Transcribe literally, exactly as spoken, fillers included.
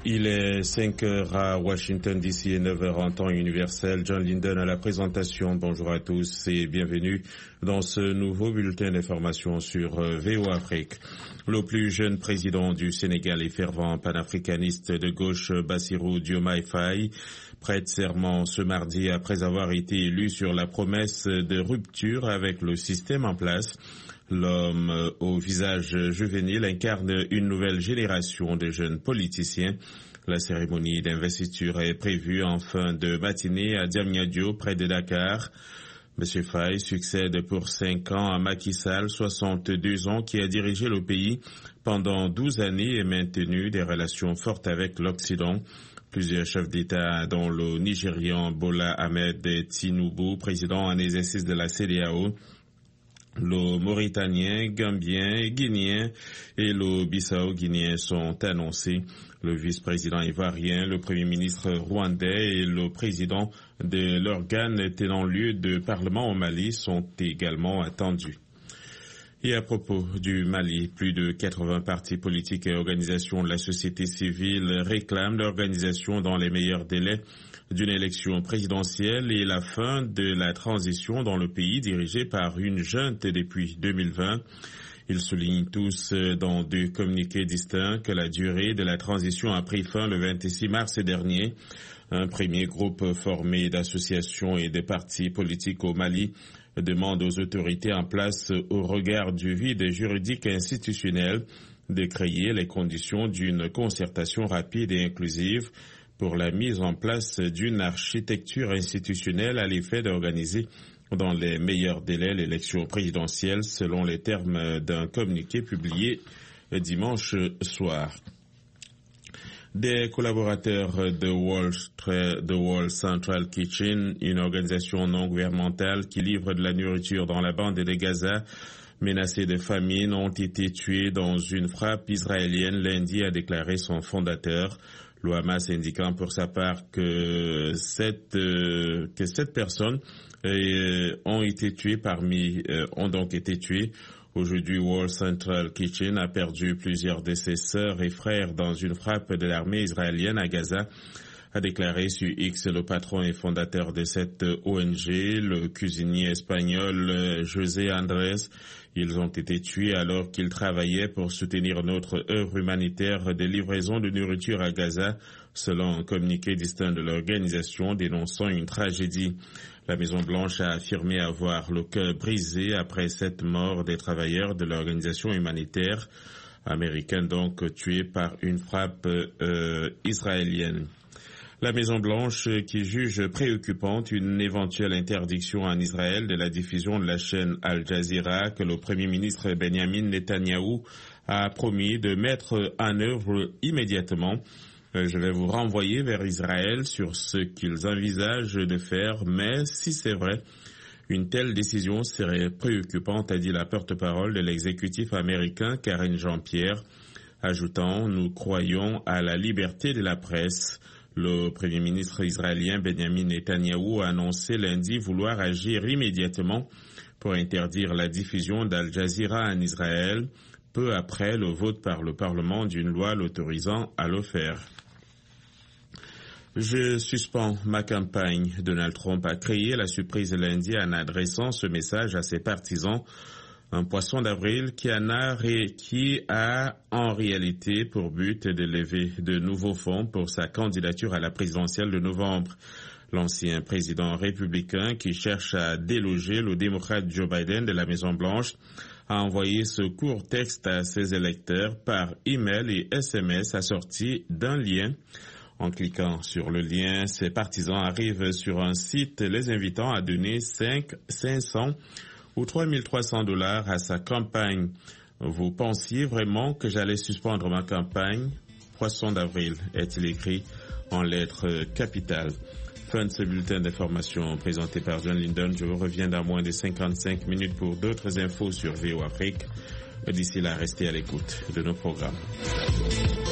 Il est cinq heures à Washington D C et neuf heures en temps universel. John Linden à la présentation. Bonjour à tous et bienvenue dans ce nouveau bulletin d'information sur V O Afrique. Le plus jeune président du Sénégal et fervent panafricaniste de gauche, Bassirou Diomaye Faye, prête serment ce mardi après avoir été élu sur la promesse de rupture avec le système en place. L'homme au visage juvénile incarne une nouvelle génération de jeunes politiciens. La cérémonie d'investiture est prévue en fin de matinée à Diamniadio, près de Dakar. Monsieur Faye succède pour cinq ans à Macky Sall, soixante-deux ans, qui a dirigé le pays pendant douze années et maintenu des relations fortes avec l'Occident. Plusieurs chefs d'État, dont le Nigérian Bola Ahmed Tinubu, président en exercice de la C E D E A O, le Mauritanien, Gambien, Guinéen et le Bissau-Guinéen sont annoncés. Le vice-président ivoirien, le premier ministre rwandais et le président de l'organe tenant lieu de parlement au Mali sont également attendus. Et à propos du Mali, plus de quatre-vingts partis politiques et organisations de la société civile réclament l'organisation dans les meilleurs délais d'une élection présidentielle et la fin de la transition dans le pays dirigée par une junte depuis deux mille vingt. Ils soulignent tous dans deux communiqués distincts que la durée de la transition a pris fin le vingt-six mars dernier. Un premier groupe formé d'associations et de partis politiques au Mali demande aux autorités en place, au regard du vide juridique et institutionnel, de créer les conditions d'une concertation rapide et inclusive pour la mise en place d'une architecture institutionnelle à l'effet d'organiser dans les meilleurs délais l'élection présidentielle, selon les termes d'un communiqué publié dimanche soir. Des collaborateurs de Wall, de Wall Central Kitchen, une organisation non gouvernementale qui livre de la nourriture dans la bande de Gaza, menacés de famine, ont été tués dans une frappe israélienne lundi, a déclaré son fondateur. Le Hamas indiquant pour sa part que sept, euh, que sept personnes euh, ont été tuées parmi, euh, ont donc été tuées. Aujourd'hui, Wall Central Kitchen a perdu plusieurs de ses sœurs et frères dans une frappe de l'armée israélienne à Gaza, a déclaré sur X le patron et fondateur de cette O N G, le cuisinier espagnol José Andrés. Ils ont été tués alors qu'ils travaillaient pour soutenir notre œuvre humanitaire de livraison de nourriture à Gaza, selon un communiqué distinct de l'organisation dénonçant une tragédie. La Maison-Blanche a affirmé avoir le cœur brisé après cette mort des travailleurs de l'organisation humanitaire américaine, donc tués par une frappe euh, israélienne. La Maison-Blanche qui juge préoccupante une éventuelle interdiction en Israël de la diffusion de la chaîne Al Jazeera que le Premier ministre Benjamin Netanyahou a promis de mettre en œuvre immédiatement. Je vais vous renvoyer vers Israël sur ce qu'ils envisagent de faire, mais si c'est vrai, une telle décision serait préoccupante, a dit la porte-parole de l'exécutif américain Karine Jean-Pierre, ajoutant « Nous croyons à la liberté de la presse ». Le Premier ministre israélien Benjamin Netanyahou a annoncé lundi vouloir agir immédiatement pour interdire la diffusion d'Al Jazeera en Israël, peu après le vote par le Parlement d'une loi l'autorisant à le faire. Je suspends ma campagne. Donald Trump a créé la surprise lundi en adressant ce message à ses partisans. Un poisson d'avril qui en a, ré, qui a en réalité pour but de lever de nouveaux fonds pour sa candidature à la présidentielle de novembre. L'ancien président républicain qui cherche à déloger le démocrate Joe Biden de la Maison-Blanche a envoyé ce court texte à ses électeurs par email et S M S assorti d'un lien. En cliquant sur le lien, ses partisans arrivent sur un site les invitant à donner cinq, cinq cents ou trois mille trois cents dollars à sa campagne. Vous pensiez vraiment que j'allais suspendre ma campagne? Poisson d'avril, est-il écrit en lettres capitales. Fin de ce bulletin d'information présenté par John Linden. Je vous reviens dans moins de cinquante-cinq minutes pour d'autres infos sur V O Afrique. D'ici là, restez à l'écoute de nos programmes.